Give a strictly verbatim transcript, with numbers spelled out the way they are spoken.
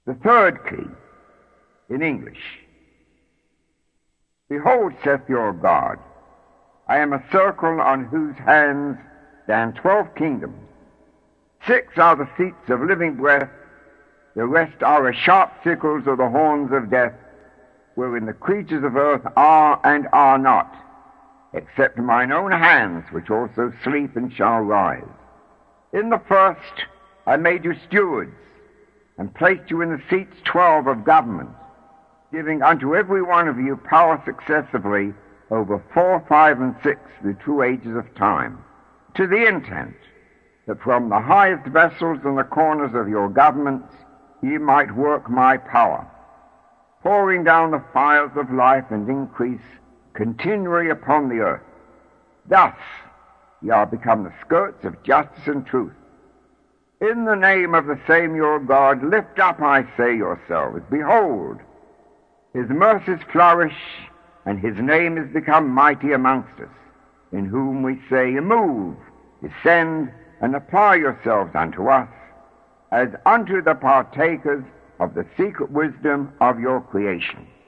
The third key, in English. Behold, saith your God, I am a circle on whose hands stand twelve kingdoms. Six are the seats of living breath, the rest are as sharp sickles of the horns of death, wherein the creatures of earth are and are not, except mine own hands, which also sleep and shall rise. In the first I made you stewards, and placed you in the seats twelve of government, giving unto every one of you power successively over four, five, and six, the two ages of time, to the intent that from the highest vessels and the corners of your governments ye might work my power, pouring down the fires of life and increase continually upon the earth. Thus ye are become the skirts of justice and truth. In the name of the same your God, lift up, I say, yourselves. Behold, his mercies flourish, and his name is become mighty amongst us, in whom we say, move, descend, and apply yourselves unto us, as unto the partakers of the secret wisdom of your creation.